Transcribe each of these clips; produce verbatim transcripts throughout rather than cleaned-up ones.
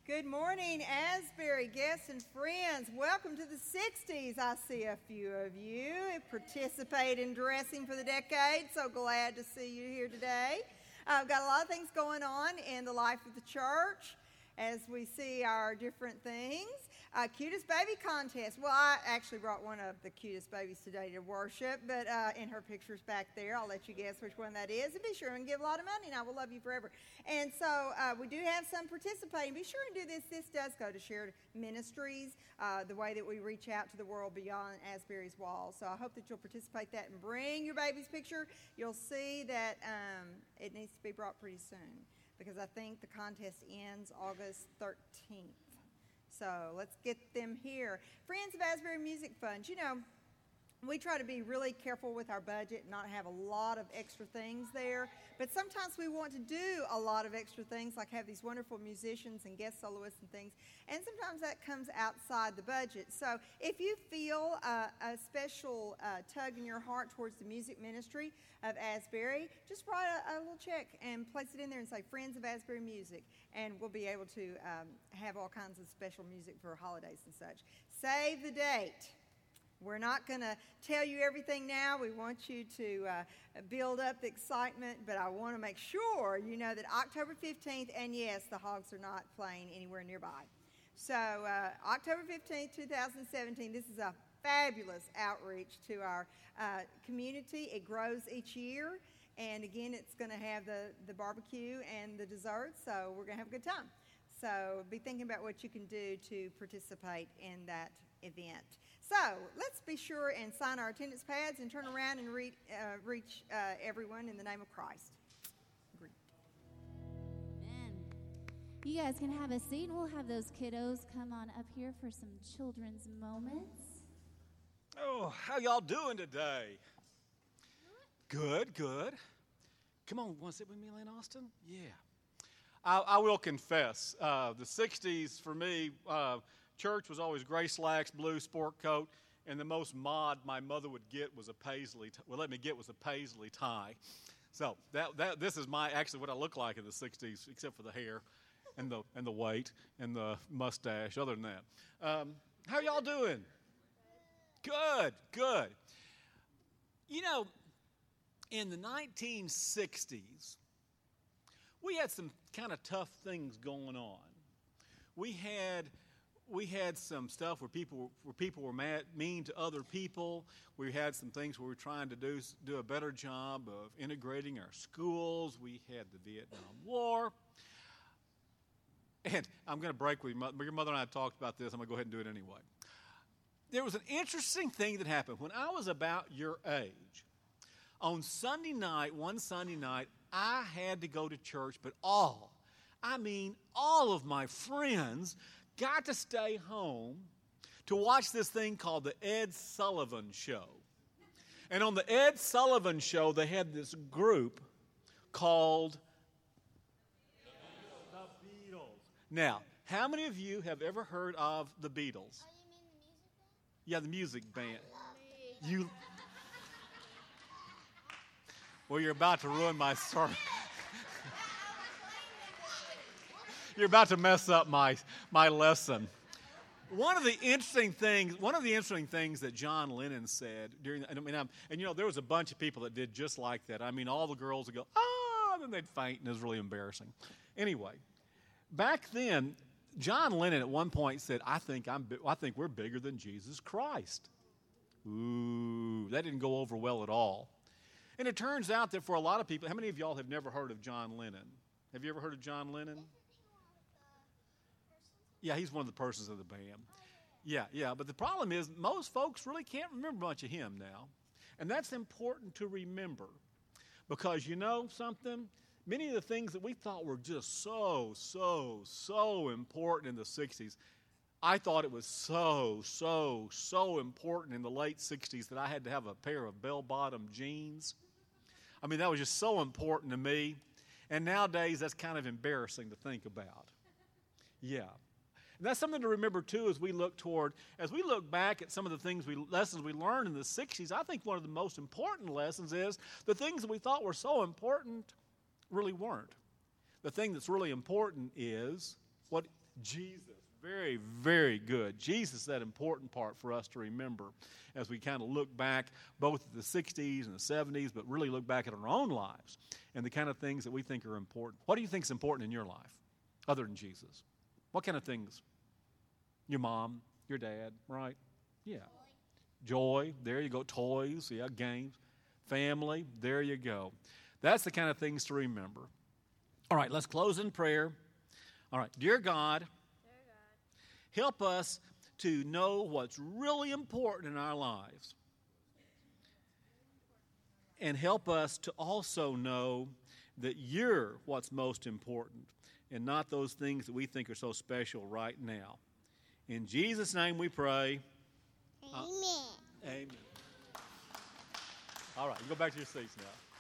Good morning, Asbury guests and friends. Welcome to the sixties. I see a few of you participate in Dressing for the Decade. So glad to see you here today. I've got a lot of things going on in the life of the church as we see our different things. Uh, cutest baby contest. Well, I actually brought one of the cutest babies today to worship, but uh, in her picture's back there. I'll let you guess which one that is. And be sure and give a lot of money, and I will love you forever. And so uh, we do have some participating. Be sure and do this. This does go to Shared Ministries, uh, the way that we reach out to the world beyond Asbury's walls. So I hope that you'll participate that and bring your baby's picture. You'll see that um, it needs to be brought pretty soon because I think the contest ends August thirteenth. So let's get them here. Friends of Asbury Music Fund, you know, we try to be really careful with our budget and not have a lot of extra things there. But sometimes we want to do a lot of extra things, like have these wonderful musicians and guest soloists and things. And sometimes that comes outside the budget. So if you feel uh, a special uh, tug in your heart towards the music ministry of Asbury, just write a, a little check and place it in there and say Friends of Asbury Music. And we'll be able to um, have all kinds of special music for holidays and such. Save the date. We're not going to tell you everything now. We want you to uh, build up the excitement, but I want to make sure you know that October fifteenth, and yes, the Hogs are not playing anywhere nearby. So uh, October fifteenth, two thousand seventeen, this is a fabulous outreach to our uh, community. It grows each year, and again, it's going to have the, the barbecue and the dessert, so we're going to have a good time. So be thinking about what you can do to participate in that event. So let's be sure and sign our attendance pads and turn around and re- uh, reach uh, everyone in the name of Christ. Agreed. Amen. You guys can have a seat, and we'll have those kiddos come on up here for some children's moments. Oh, how y'all doing today? Good, good. Come on, want to sit with me, Lane Austin? Yeah. I, I will confess, uh, the sixties for me, uh, church was always gray slacks, blue sport coat, and the most mod my mother would get was a paisley. T- well, let me get was a paisley tie. So that that this is my actually what I look like in the sixties, except for the hair, and the and the weight and the mustache. Other than that, um, how y'all doing? Good, good. You know, in the nineteen sixties, we had some kind of tough things going on. We had. We had some stuff where people where people were mad, mean to other people. We had some things where we were trying to do do a better job of integrating our schools. We had the Vietnam War. And I'm going to break with you. Your mother and I talked about this. I'm going to go ahead and do it anyway. There was an interesting thing that happened. When I was about your age, on Sunday night, one Sunday night, I had to go to church, but all, I mean all of my friends got to stay home to watch this thing called the Ed Sullivan Show. And on the Ed Sullivan Show, they had this group called The Beatles. The Beatles. Now, how many of you have ever heard of the Beatles? Oh, you mean the music band? Yeah, the music band. You. Well, you're about to ruin my sermon. You're about to mess up my my lesson. One of the interesting things, one of the interesting things that John Lennon said during, I mean, I'm, and you know, there was a bunch of people that did just like that. I mean, all the girls would go, ah, and then they'd faint, and it was really embarrassing. Anyway, back then, John Lennon at one point said, "I think I'm, I think we're bigger than Jesus Christ." Ooh, that didn't go over well at all. And it turns out that for a lot of people, how many of y'all have never heard of John Lennon? Have you ever heard of John Lennon? Yeah, he's one of the persons of the band. Yeah, yeah, but the problem is most folks really can't remember much of him now. And that's important to remember because you know something? Many of the things that we thought were just so, so, so important in the sixties, I thought it was so, so, so important in the late sixties that I had to have a pair of bell-bottom jeans. I mean, that was just so important to me. And nowadays, that's kind of embarrassing to think about. Yeah. And that's something to remember, too, as we look toward, as we look back at some of the things we, lessons we learned in the sixties, I think one of the most important lessons is the things that we thought were so important really weren't. The thing that's really important is what Jesus. Very, very good. Jesus is that important part for us to remember as we kind of look back both at the sixties and the seventies, but really look back at our own lives and the kind of things that we think are important. What do you think is important in your life other than Jesus? What kind of things? Your mom, your dad, right? Yeah. Joy, there you go. Toys, yeah, games. Family, there you go. That's the kind of things to remember. All right, let's close in prayer. All right, dear God, help us to know what's really important in our lives. And help us to also know that you're what's most important and not those things that we think are so special right now. In Jesus' name we pray. Amen. Uh, amen. All right, you go back to your seats now.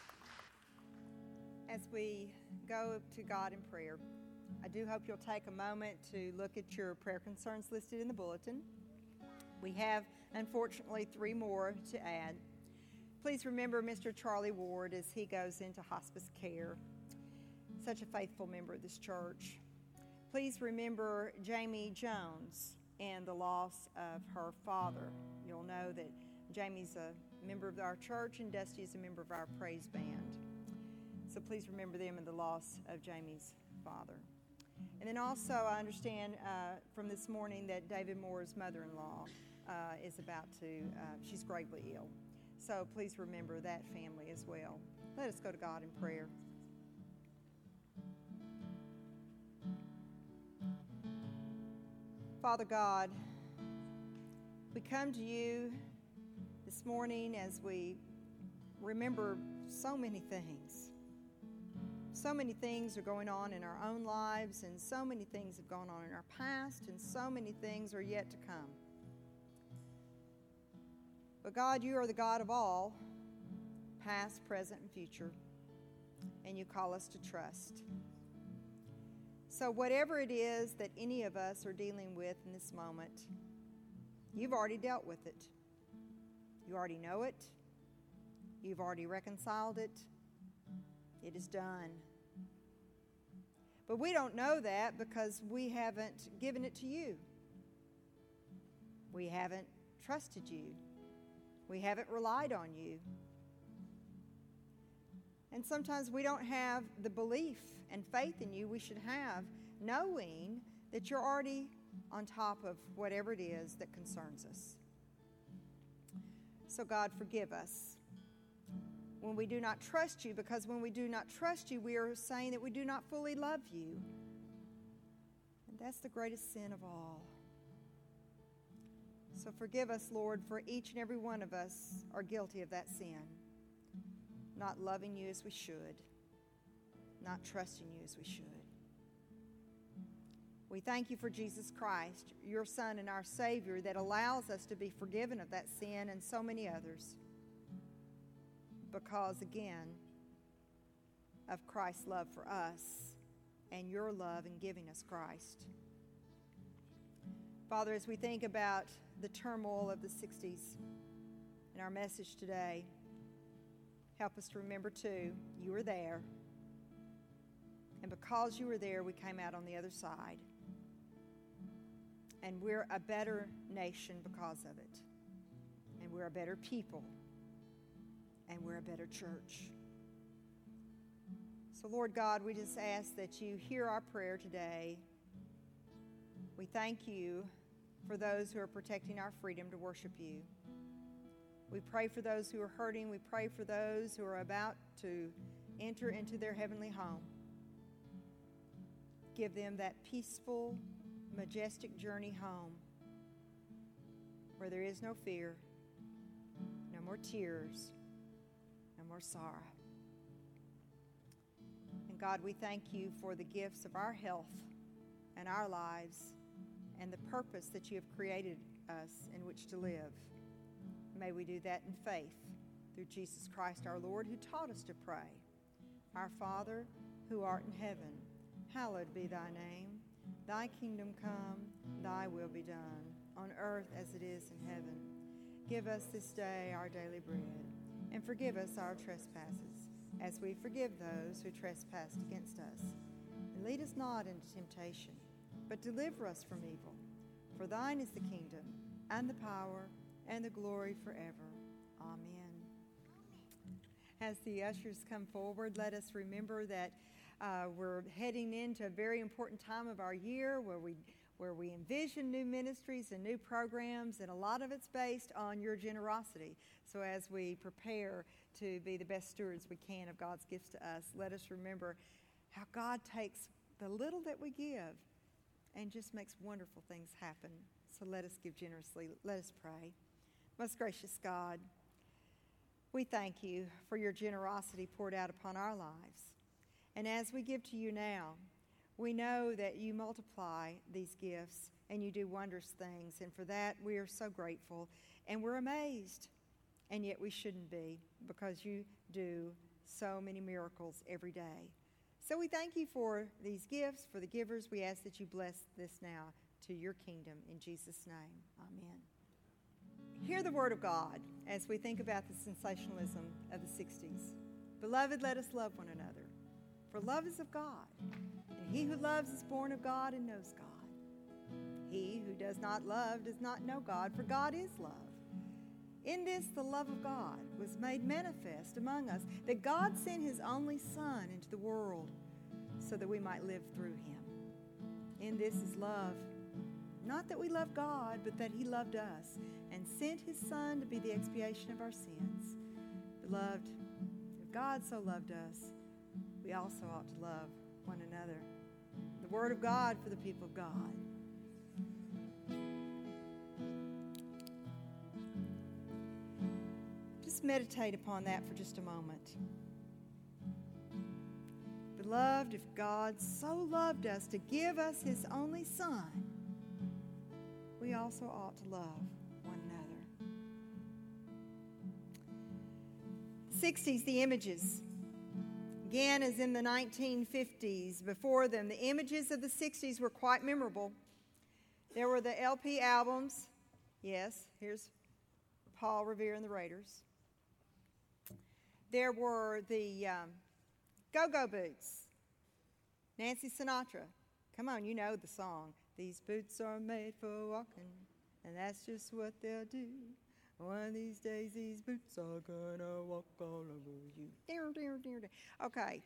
As we go to God in prayer, I do hope you'll take a moment to look at your prayer concerns listed in the bulletin. We have, unfortunately, three more to add. Please remember Mister Charlie Ward as he goes into hospice care. Such a faithful member of this church. Please remember Jamie Jones and the loss of her father. You'll know that Jamie's a member of our church and Dusty is a member of our praise band. So please remember them and the loss of Jamie's father. And then also I understand uh, from this morning that David Moore's mother-in-law uh, is about to, uh, she's gravely ill. So please remember that family as well. Let us go to God in prayer. Father God, we come to you this morning as we remember so many things. So many things are going on in our own lives, and so many things have gone on in our past, and so many things are yet to come. But God, you are the God of all, past, present, and future, and you call us to trust. So whatever it is that any of us are dealing with in this moment, you've already dealt with it. You already know it. You've already reconciled it. It is done. But we don't know that because we haven't given it to you. We haven't trusted you. We haven't relied on you. And sometimes we don't have the belief and faith in you we should have, knowing that you're already on top of whatever it is that concerns us. So God, forgive us when we do not trust you, because when we do not trust you, we are saying that we do not fully love you. And that's the greatest sin of all. So forgive us, Lord, for each and every one of us are guilty of that sin. Not loving you as we should. Not trusting you as we should. We thank you for Jesus Christ, your Son and our Savior, that allows us to be forgiven of that sin and so many others. Because, again, of Christ's love for us and your love in giving us Christ. Father, as we think about the turmoil of the sixties in our message today, help us to remember, too, you were there. And because you were there, we came out on the other side. And we're a better nation because of it. And we're a better people. And we're a better church. So, Lord God, we just ask that you hear our prayer today. We thank you for those who are protecting our freedom to worship you. We pray for those who are hurting. We pray for those who are about to enter into their heavenly home. Give them that peaceful, majestic journey home where there is no fear, no more tears, no more sorrow. And God, we thank you for the gifts of our health and our lives and the purpose that you have created us in which to live. May we do that in faith through Jesus Christ our Lord, who taught us to pray. Our Father, who art in heaven, hallowed be thy name. Thy kingdom come, thy will be done, on earth as it is in heaven. Give us this day our daily bread, and forgive us our trespasses, as we forgive those who trespass against us. And lead us not into temptation, but deliver us from evil. For thine is the kingdom, and the power, and the glory forever. Amen. As the ushers come forward, let us remember that uh, we're heading into a very important time of our year where we where we envision new ministries and new programs, and a lot of it's based on your generosity. So as we prepare to be the best stewards we can of God's gifts to us, let us remember how God takes the little that we give and just makes wonderful things happen. So let us give generously. Let us pray. Most gracious God, we thank you for your generosity poured out upon our lives. And as we give to you now, we know that you multiply these gifts and you do wondrous things. And for that, we are so grateful and we're amazed. And yet we shouldn't be, because you do so many miracles every day. So we thank you for these gifts, for the givers. We ask that you bless this now to your kingdom. In Jesus' name, amen. Hear the word of God as we think about the sensationalism of the sixties. Beloved, let us love one another, for love is of God. And he who loves is born of God and knows God. He who does not love does not know God, for God is love. In this, the love of God was made manifest among us, that God sent his only Son into the world so that we might live through him. In this is love, not that we love God, but that he loved us and sent his Son to be the expiation of our sins. Beloved, if God so loved us, we also ought to love one another. The word of God for the people of God. Just meditate upon that for just a moment. Beloved, if God so loved us to give us his only Son, we also ought to love one another. sixties, the images. Again, as in the nineteen fifties, before them, the images of the sixties were quite memorable. There were the L P albums. Yes, here's Paul Revere and the Raiders. There were the um, Go-Go Boots. Nancy Sinatra. Come on, you know the song. These boots are made for walking, and that's just what they'll do. One of these days, these boots are gonna walk all over you. Okay.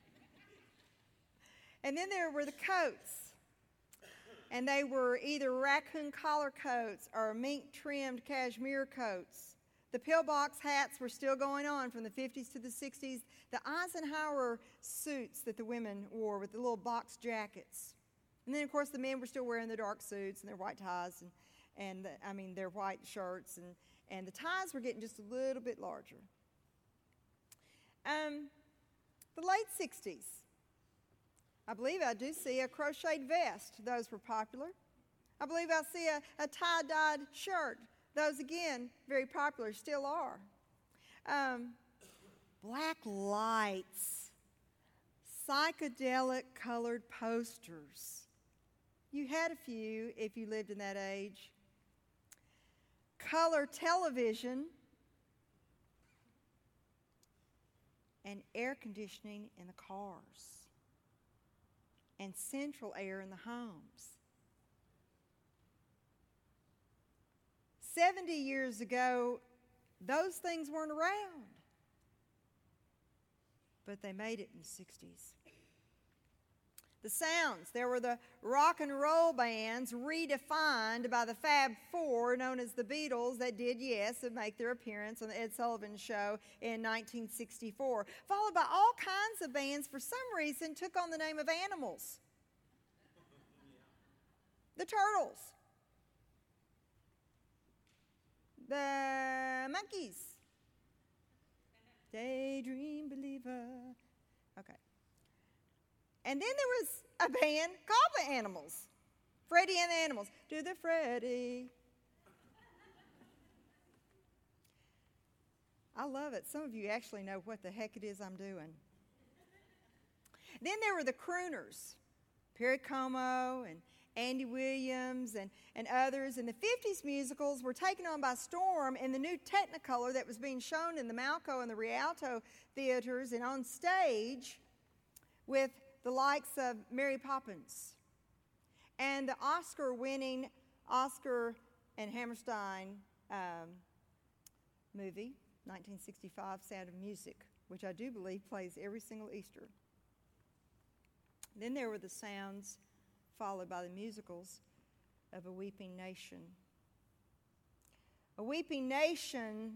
And then there were the coats. And they were either raccoon collar coats or mink-trimmed cashmere coats. The pillbox hats were still going on from the fifties to the sixties. The Eisenhower suits that the women wore with the little box jackets. And then, of course, the men were still wearing their dark suits and their white ties and, and the, I mean, their white shirts. And, and the ties were getting just a little bit larger. Um, the late sixties. I believe I do see a crocheted vest. Those were popular. I believe I see a, a tie-dyed shirt. Those, again, very popular, still are. Um, black lights, psychedelic colored posters. You had a few if you lived in that age. Color television and air conditioning in the cars and central air in the homes. seventy years ago, those things weren't around, but they made it in the sixties. The sounds, there were the rock and roll bands redefined by the Fab Four, known as the Beatles, that did, yes, make their appearance on the Ed Sullivan Show in nineteen sixty-four, followed by all kinds of bands for some reason took on the name of animals. The Turtles. The Monkees. Daydream Believer. Okay. And then there was a band called the Animals. Freddie and the Animals. Do the Freddie. I love it. Some of you actually know what the heck it is I'm doing. Then there were the crooners. Perry Como and Andy Williams and, and others. And the fifties musicals were taken on by storm in the new Technicolor that was being shown in the Malco and the Rialto theaters and on stage with the likes of Mary Poppins. and the Oscar-winning Oscar and Hammerstein um, movie, nineteen sixty-five, Sound of Music, which I do believe plays every single Easter. Then there were the sounds followed by the musicals of A Weeping Nation. A Weeping Nation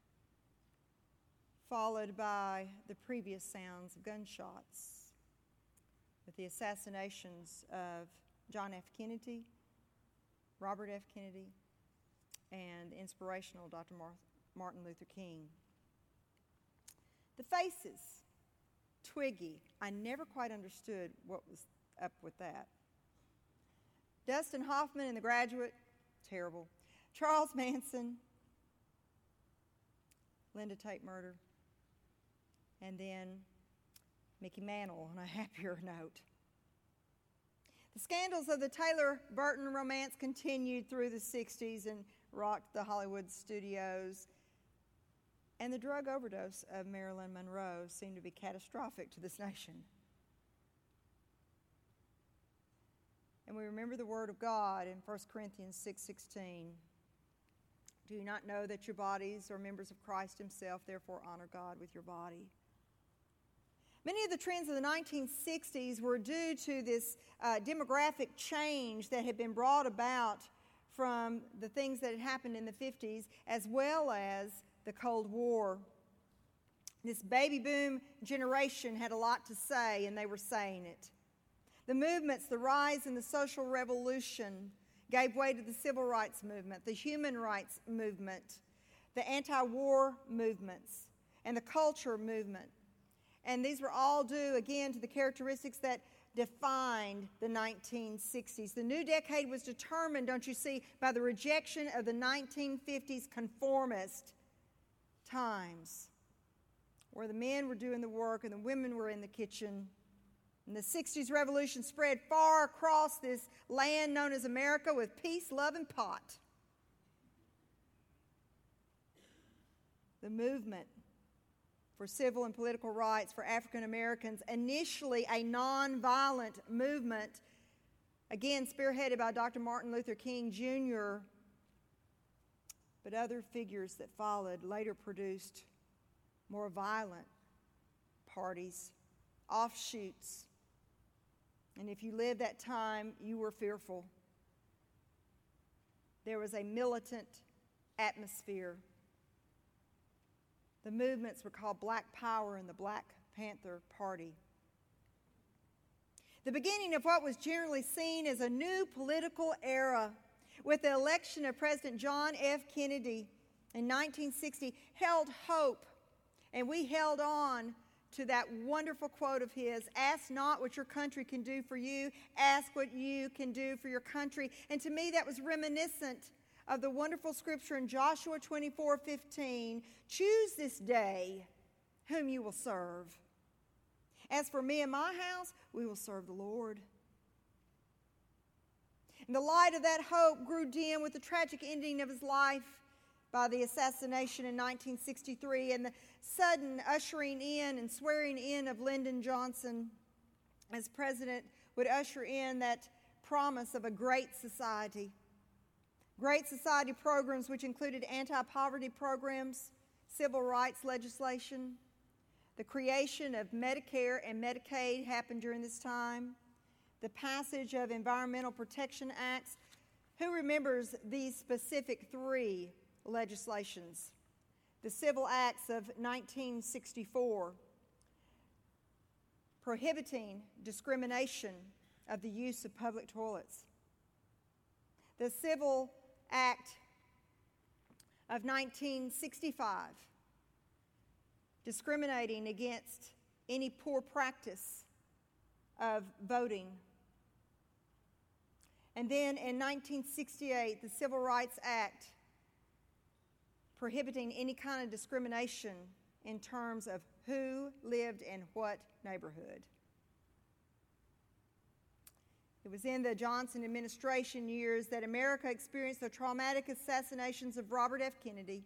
followed by the previous sounds of gunshots with the assassinations of John F. Kennedy, Robert F. Kennedy, and the inspirational Doctor Martin Luther King. The faces, Twiggy. I never quite understood what was up with that. Dustin Hoffman in The Graduate, terrible. Charles Manson, Linda Tate murder, and then Mickey Mantle on a happier note. The scandals of the Taylor-Burton romance continued through the sixties and rocked the Hollywood studios. And the drug overdose of Marilyn Monroe seemed to be catastrophic to this nation. And we remember the word of God in First Corinthians six sixteen. Do you not know that your bodies are members of Christ himself, therefore honor God with your body? Many of the trends of the nineteen sixties were due to this uh, demographic change that had been brought about from the things that had happened in the fifties, as well as the Cold War. This baby boom generation had a lot to say, and they were saying it. The movements, the rise in the social revolution, gave way to the civil rights movement, the human rights movement, the anti-war movements, and the culture movement. And these were all due, again, to the characteristics that defined the nineteen sixties. The new decade was determined, don't you see, by the rejection of the nineteen fifties conformist times, where the men were doing the work and the women were in the kitchen. And the sixties revolution spread far across this land known as America with peace, love, and pot. The movement for civil and political rights for African Americans, initially a nonviolent movement, again spearheaded by Doctor Martin Luther King Junior, but other figures that followed later produced more violent parties, offshoots. And if you lived that time, you were fearful. There was a militant atmosphere. The movements were called Black Power and the Black Panther Party. The beginning of what was generally seen as a new political era, with the election of President John F. Kennedy in nineteen sixty, held hope. And we held on to that wonderful quote of his, ask not what your country can do for you, ask what you can do for your country. And to me, that was reminiscent of the wonderful scripture in Joshua twenty-four fifteen, choose this day whom you will serve. As for me and my house, we will serve the Lord. And the light of that hope grew dim with the tragic ending of his life by the assassination in nineteen sixty-three and the sudden ushering in and swearing in of Lyndon Johnson as president would usher in that promise of a great society. Great society programs which included anti-poverty programs, civil rights legislation. The creation of Medicare and Medicaid happened during this time. The passage of Environmental Protection Acts. Who remembers these specific three legislations? The Civil Acts of nineteen sixty-four, prohibiting discrimination of the use of public toilets. The Civil Act of nineteen sixty-five, discriminating against any poor practice of voting. And then in nineteen sixty-eight, the Civil Rights Act, prohibiting any kind of discrimination in terms of who lived in what neighborhood. It was in the Johnson administration years that America experienced the traumatic assassinations of Robert F. Kennedy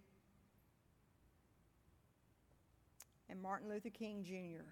and Martin Luther King Junior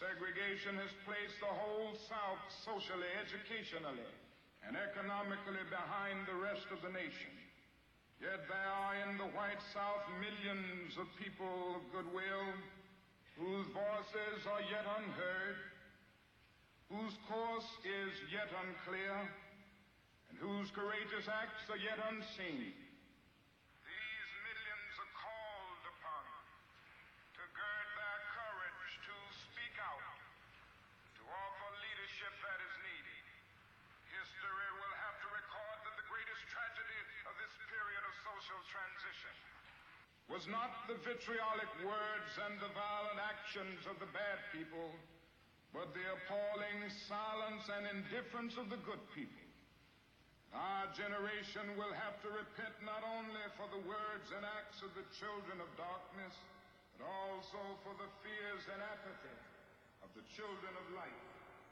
Segregation has placed the whole South socially, educationally, and economically behind the rest of the nation. Yet there are in the white South millions of people of goodwill whose voices are yet unheard, whose course is yet unclear, and whose courageous acts are yet unseen. These millions are called upon to gird their courage to speak out, to offer leadership that is needed. History will have to record that the greatest tragedy of this period of social transition was not the vitriolic words and the violent actions of the bad people, but the appalling silence and indifference of the good people. Our generation will have to repent not only for the words and acts of the children of darkness, but also for the fears and apathy of the children of light.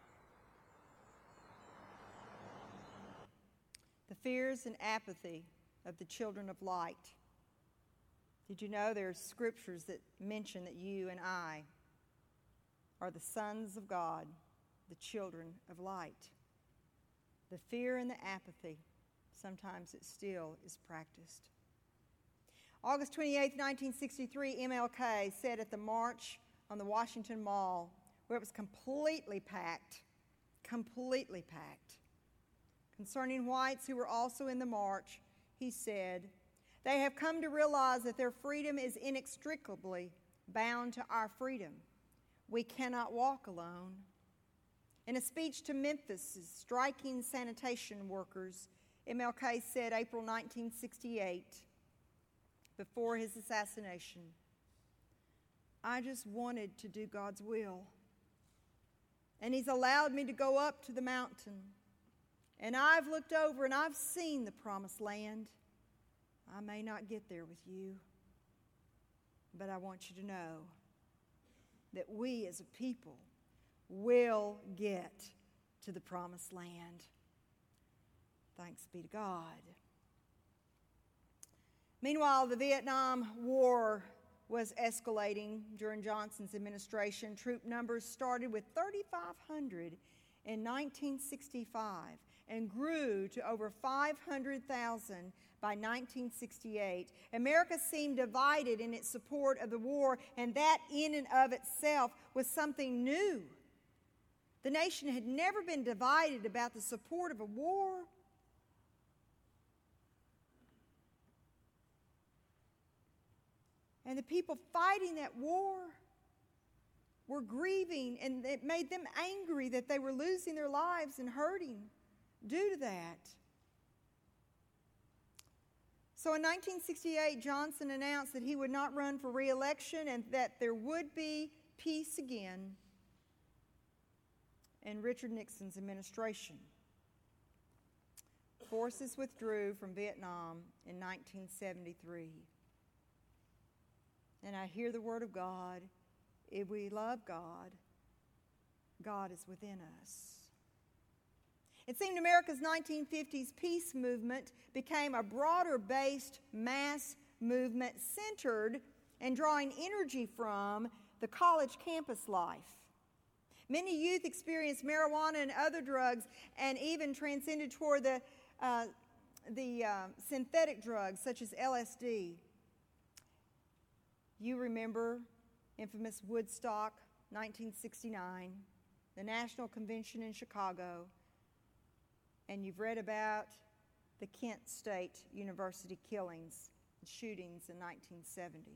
The fears and apathy of the children of light. Did you know there are scriptures that mention that you and I are the sons of God, the children of light? The fear and the apathy, sometimes it still is practiced. August twenty-eighth, nineteen sixty-three, M L K said at the march on the Washington Mall, where it was completely packed, completely packed, concerning whites who were also in the march, he said, "They have come to realize that their freedom is inextricably bound to our freedom. We cannot walk alone." In a speech to Memphis' striking sanitation workers, M L K said April nineteen sixty-eight, before his assassination, "I just wanted to do God's will. And He's allowed me to go up to the mountain. And I've looked over and I've seen the promised land. I may not get there with you, but I want you to know that we as a people will get to the promised land." Thanks be to God. Meanwhile, the Vietnam War was escalating during Johnson's administration. Troop numbers started with thirty-five hundred in nineteen sixty-five and grew to over five hundred thousand by nineteen sixty-eight. America seemed divided in its support of the war, and that in and of itself was something new. The nation had never been divided about the support of a war. And the people fighting that war were grieving, and it made them angry that they were losing their lives and hurting due to that. So in nineteen sixty-eight, Johnson announced that he would not run for re-election and that there would be peace again in Richard Nixon's administration. Forces withdrew from Vietnam in nineteen seventy-three. And I hear the word of God. If we love God, God is within us. It seemed America's nineteen fifties peace movement became a broader-based mass movement centered and drawing energy from the college campus life. Many youth experienced marijuana and other drugs and even transcended toward the, uh, the uh, synthetic drugs such as L S D. You remember infamous Woodstock, nineteen sixty-nine, the National Convention in Chicago, and you've read about the Kent State University killings and shootings in nineteen seventy.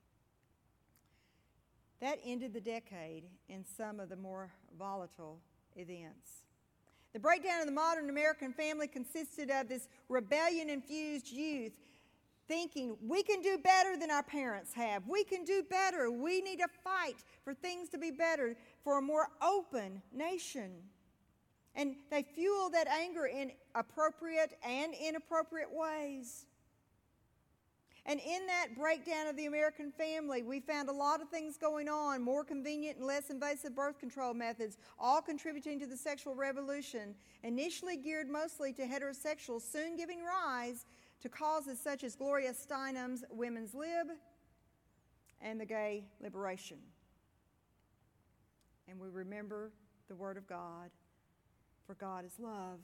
That ended the decade in some of the more volatile events. The breakdown of the modern American family consisted of this rebellion-infused youth thinking, we can do better than our parents have. We can do better. We need to fight for things to be better, for a more open nation. And they fuel that anger in appropriate and inappropriate ways. And in that breakdown of the American family, we found a lot of things going on, more convenient and less invasive birth control methods, all contributing to the sexual revolution, initially geared mostly to heterosexuals, soon giving rise to causes such as Gloria Steinem's Women's Lib and the gay liberation. and we remember the Word of God, for God is love.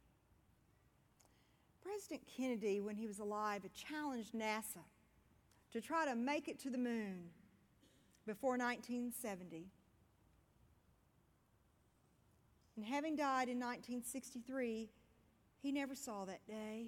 President Kennedy, when he was alive, had challenged NASA to try to make it to the moon before nineteen seventy. And having died in nineteen sixty-three, he never saw that day.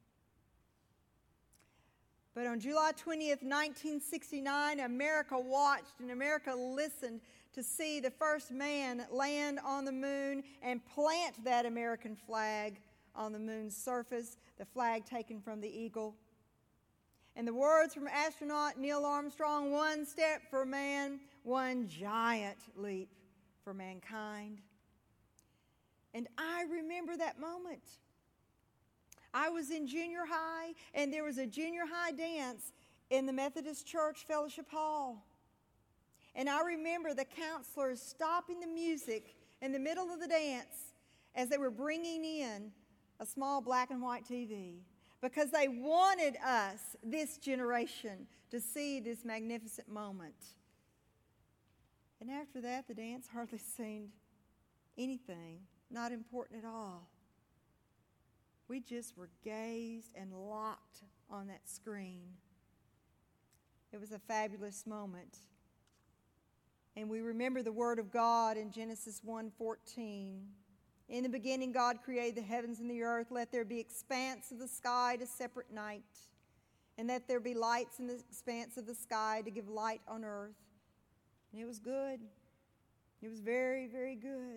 But on July twentieth, nineteen sixty-nine, America watched and America listened to see the first man land on the moon and plant that American flag on the moon's surface, the flag taken from the Eagle. And the words from astronaut Neil Armstrong, one step for man, one giant leap for mankind. And I remember that moment. I was in junior high, and there was a junior high dance in the Methodist Church Fellowship Hall. And I remember the counselors stopping the music in the middle of the dance as they were bringing in a small black and white T V, because they wanted us, this generation, to see this magnificent moment. And after that, the dance hardly seemed anything, not important at all. We just were gazed and locked on that screen. It was a fabulous moment. And we remember the word of God in Genesis one fourteen. In the beginning, God created the heavens and the earth. Let there be expanse of the sky to separate night, and let there be lights in the expanse of the sky to give light on earth. And it was good. It was very, very good.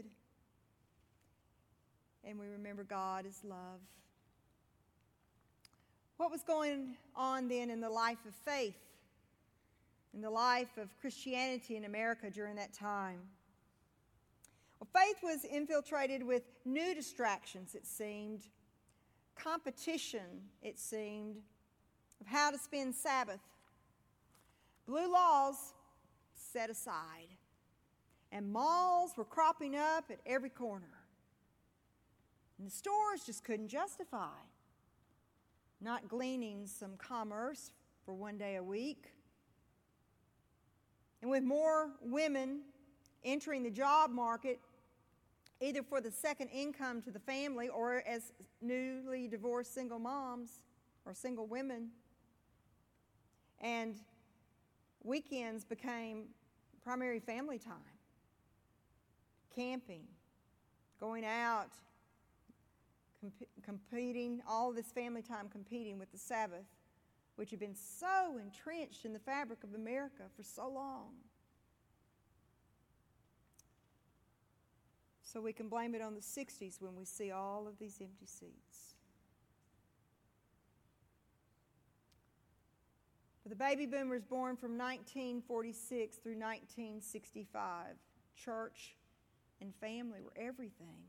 And we remember God is love. What was going on then in the life of faith, in the life of Christianity in America during that time? Well, faith was infiltrated with new distractions, it seemed, competition, it seemed, of how to spend Sabbath. Blue laws set aside, and malls were cropping up at every corner. And the stores just couldn't justify not gleaning some commerce for one day a week. And with more women entering the job market, either for the second income to the family or as newly divorced single moms or single women, and weekends became primary family time, camping, going out, comp- competing, all of this family time competing with the Sabbath, which had been so entrenched in the fabric of America for so long. So we can blame it on the sixties when we see all of these empty seats. For the baby boomers born from nineteen forty-six through nineteen sixty-five, church and family were everything.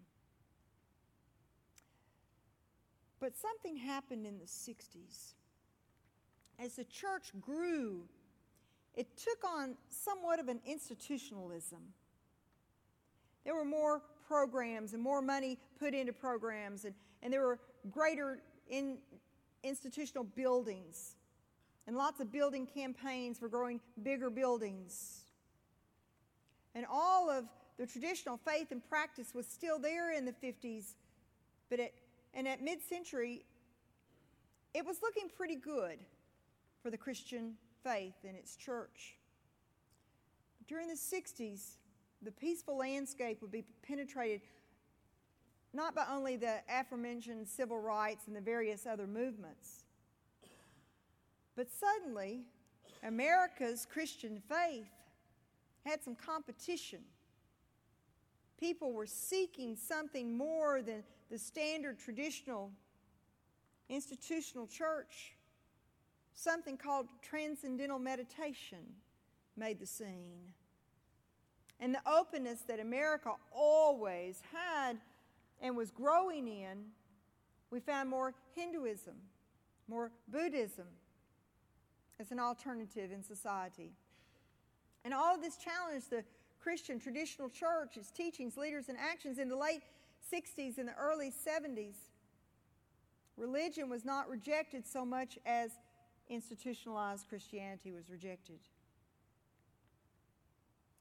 But something happened in the sixties. As the church grew, it took on somewhat of an institutionalism. There were more programs and more money put into programs, and, and there were greater in, institutional buildings, and lots of building campaigns for growing bigger buildings. And all of the traditional faith and practice was still there in the fifties, but at, and at mid-century, it was looking pretty good for the Christian faith and its church. During the sixties, the peaceful landscape would be penetrated not by only the aforementioned civil rights and the various other movements, but suddenly America's Christian faith had some competition. People were seeking something more than the standard traditional institutional church. Something called transcendental meditation made the scene. And the openness that America always had and was growing in, we found more Hinduism, more Buddhism as an alternative in society. And all of this challenged the Christian traditional church, its teachings, leaders, and actions. In the late sixties and the early seventies, religion was not rejected so much as institutionalized Christianity was rejected.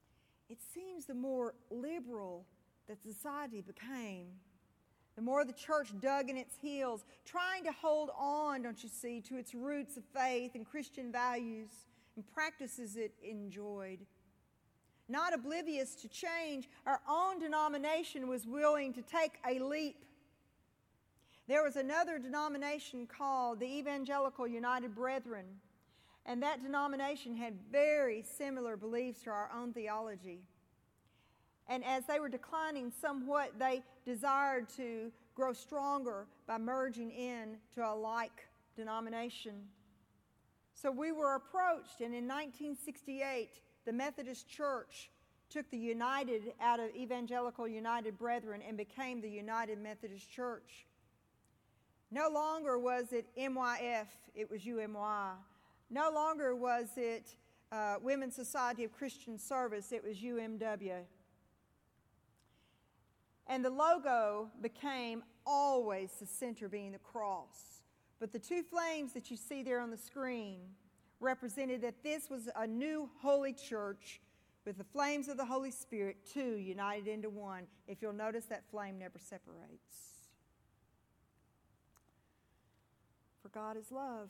it seems the more liberal that society became, the more the church dug in its heels, trying to hold on, don't you see, to its roots of faith and Christian values and practices it enjoyed. Not oblivious to change, our own denomination was willing to take a leap. There was another denomination called the Evangelical United Brethren, and that denomination had very similar beliefs to our own theology. And as they were declining somewhat, they desired to grow stronger by merging in to a like denomination. So we were approached, and in nineteen sixty-eight, the Methodist Church took the United out of Evangelical United Brethren and became the United Methodist Church. No longer was it M Y F, it was U M Y. No longer was it uh, Women's Society of Christian Service, it was U M W. And the logo became always the center being the cross. But the two flames that you see there on the screen represented that this was a new holy church with the flames of the Holy Spirit, two united into one. If you'll notice, that flame never separates. For God is love.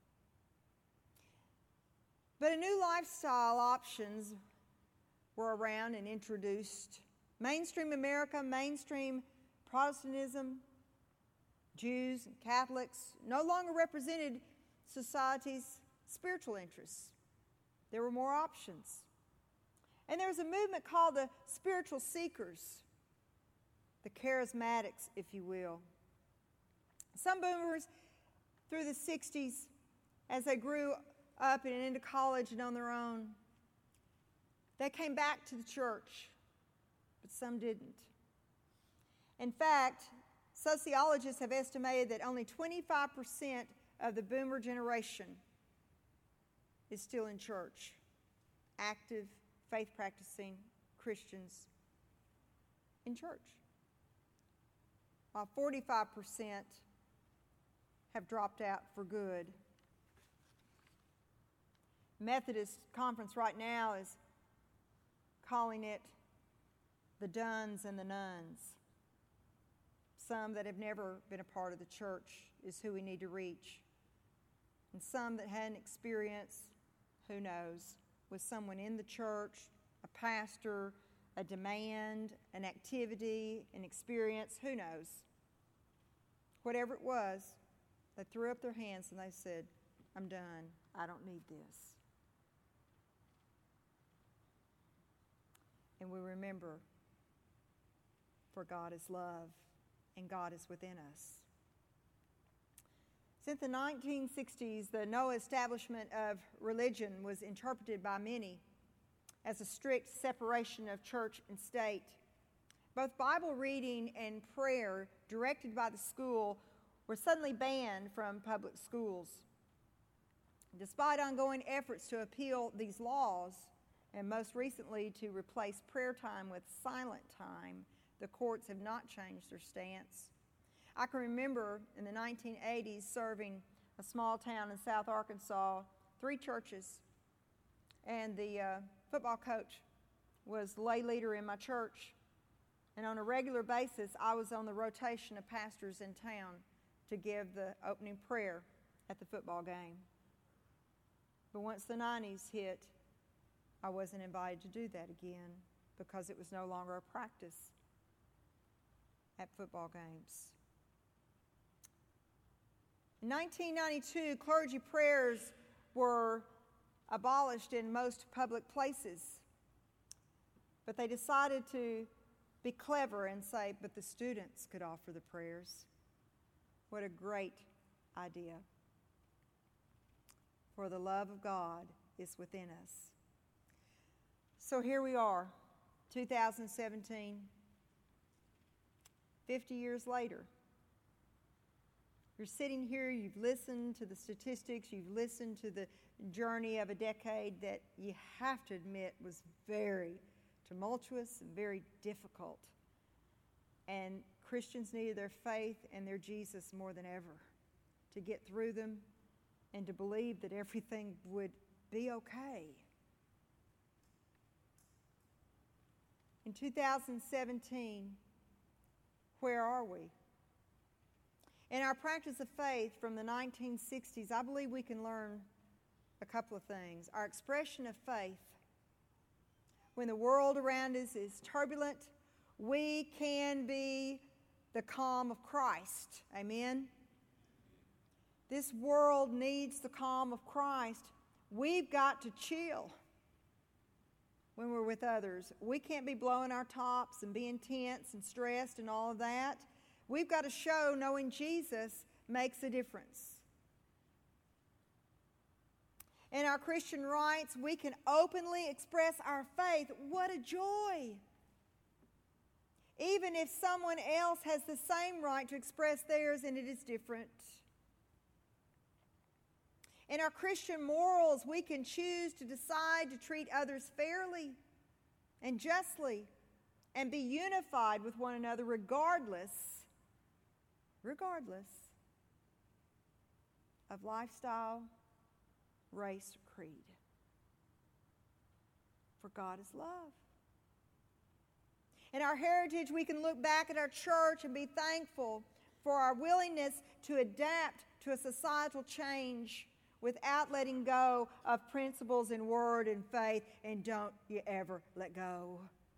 But a new lifestyle options were around and introduced. Mainstream America, mainstream Protestantism, Jews and Catholics no longer represented society's spiritual interests. There were more options. And there was a movement called the spiritual seekers, the charismatics, if you will. Some boomers through the sixties, as they grew up and into college and on their own, they came back to the church, but some didn't. In fact, sociologists have estimated that only twenty-five percent of the boomer generation is still in church, active, faith-practicing Christians in church, while forty-five percent have dropped out for good. Methodist Conference right now is calling it the Duns and the Nuns. Some that have never been a part of the church is who we need to reach. And some that hadn't experienced, who knows, with someone in the church, a pastor, a demand, an activity, an experience, who knows. Whatever it was, they threw up their hands and they said, I'm done. I don't need this. And we remember, for God is love, and God is within us. Since the nineteen sixties, the no establishment of religion was interpreted by many as a strict separation of church and state. Both Bible reading and prayer directed by the school were suddenly banned from public schools. Despite ongoing efforts to appeal these laws, and most recently to replace prayer time with silent time, the courts have not changed their stance. I can remember in the nineteen eighties serving a small town in South Arkansas, three churches, and the uh, football coach was lay leader in my church. And on a regular basis, I was on the rotation of pastors in town to give the opening prayer at the football game. But once the nineties hit, I wasn't invited to do that again because it was no longer a practice at football games. In nineteen ninety-two, clergy prayers were abolished in most public places, but they decided to be clever and say, but the students could offer the prayers. What a great idea. For the love of God is within us. So here we are, two thousand seventeen, fifty years later. You're sitting here, you've listened to the statistics, you've listened to the journey of a decade that you have to admit was very tumultuous and very difficult. And Christians needed their faith and their Jesus more than ever to get through them and to believe that everything would be okay. In two thousand seventeen, where are we? In our practice of faith from the nineteen sixties, I believe we can learn a couple of things. Our expression of faith. When the world around us is turbulent, we can be the calm of Christ. Amen? This world needs the calm of Christ. We've got to chill when we're with others. We can't be blowing our tops and being tense and stressed and all of that. We've got to show knowing Jesus makes a difference. In our Christian rights, we can openly express our faith. What a joy! Even if someone else has the same right to express theirs and it is different. In our Christian morals, we can choose to decide to treat others fairly and justly and be unified with one another regardless, regardless of lifestyle, race, or creed. For God is love. In our heritage, we can look back at our church and be thankful for our willingness to adapt to a societal change without letting go of principles in word and faith, and don't you ever let go.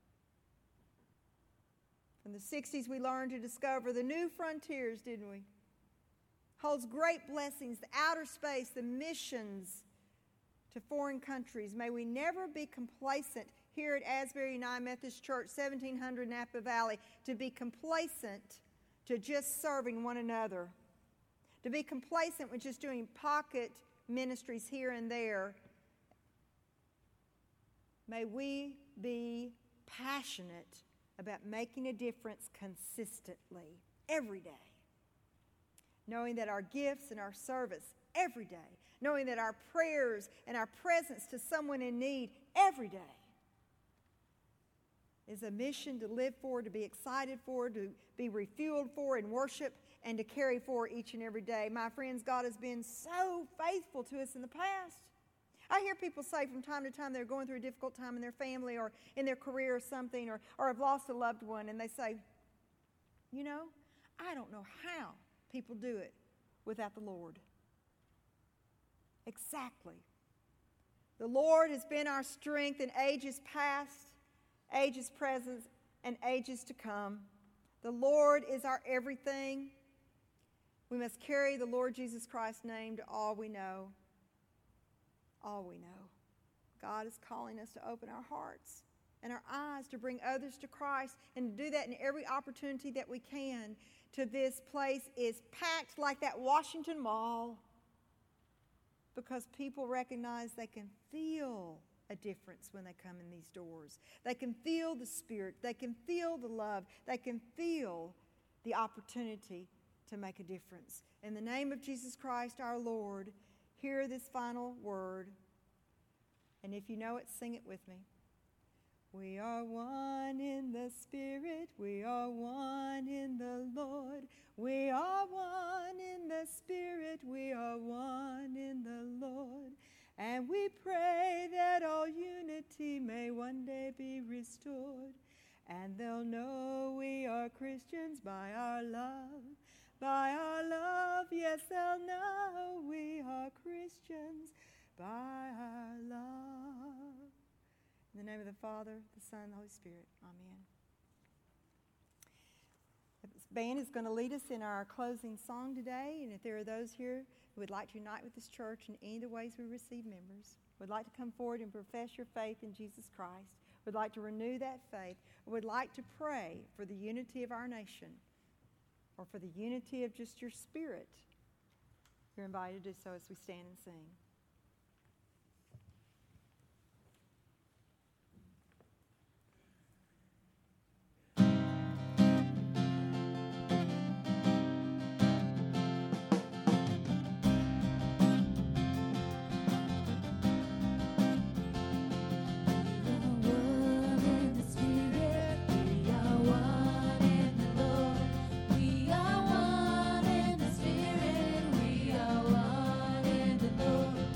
In the sixties, we learned to discover the new frontiers, didn't we? Holds great blessings, the outer space, the missions to foreign countries. May we never be complacent here at Asbury United Methodist Church, seventeen hundred Napa Valley, to be complacent to just serving one another, to be complacent with just doing pocket ministries here and there. May we be passionate about making a difference consistently, every day. Knowing that our gifts and our service every day, knowing that our prayers and our presence to someone in need every day is a mission to live for, to be excited for, to be refueled for in worship, and to carry for each and every day. My friends, God has been so faithful to us in the past. I hear people say from time to time they're going through a difficult time in their family or in their career or something, or, or have lost a loved one, and they say, you know, I don't know how people do it without the Lord. Exactly. The Lord has been our strength in ages past, ages present, and ages to come. The Lord is our everything. We must carry the Lord Jesus Christ's name to all we know. All we know. God is calling us to open our hearts and our eyes to bring others to Christ, and to do that in every opportunity that we can. To this place is packed like that Washington Mall, because people recognize they can feel a difference when they come in these doors. They can feel the Spirit. They can feel the love. They can feel the opportunity to make a difference. In the name of Jesus Christ our Lord, hear this final word. And if you know it, sing it with me. We are one in the Spirit. We are one in the Lord. We are one in the Spirit. We are one in the Lord. And we pray that all unity may one day be restored. And they'll know we are Christians by our love. By our love, yes, they'll know we are Christians by our love. In the name of the Father, the Son, and the Holy Spirit. Amen. This band is going to lead us in our closing song today. And if there are those here who would like to unite with this church in any of the ways we receive members, would like to come forward and profess your faith in Jesus Christ, would like to renew that faith, would like to pray for the unity of our nation, or for the unity of just your spirit, you're invited to do so as we stand and sing. We are one in the Spirit, we are one in the Lord.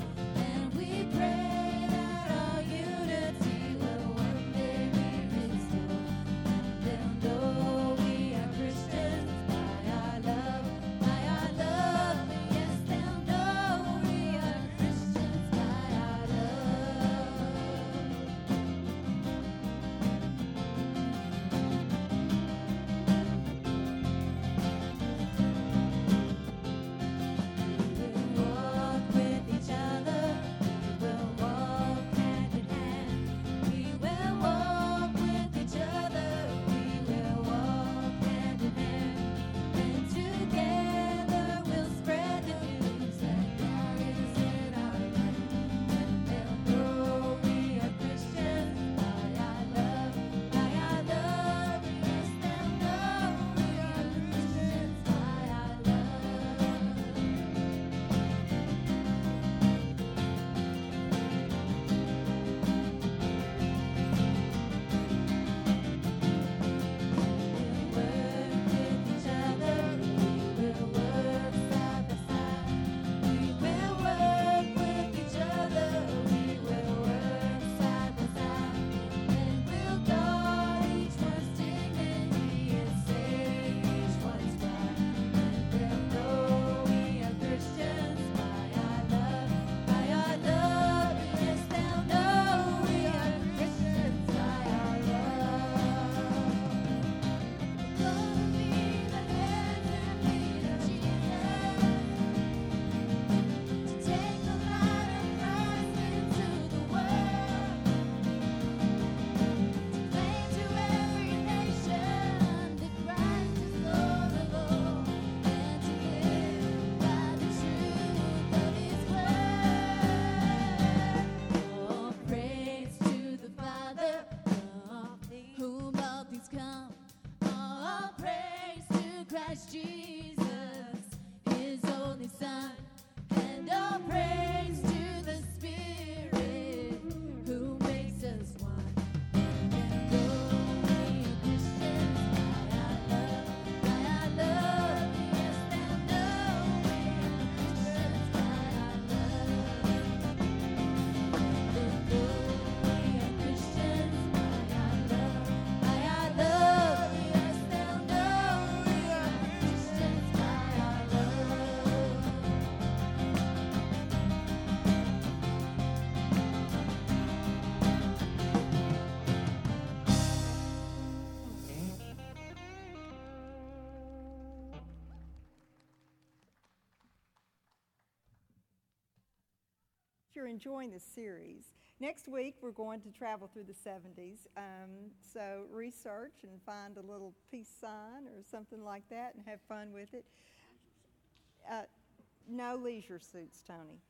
you're enjoying this series. Next week, we're going to travel through the seventies. Um, so research and find a little peace sign or something like that and have fun with it. Uh, no leisure suits, Tony.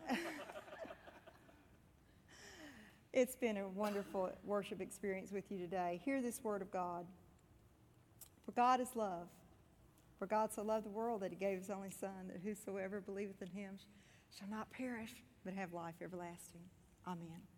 It's been a wonderful worship experience with you today. Hear this word of God. For God is love. For God so loved the world that he gave his only Son, that whosoever believeth in him shall not perish, but have life everlasting. Amen.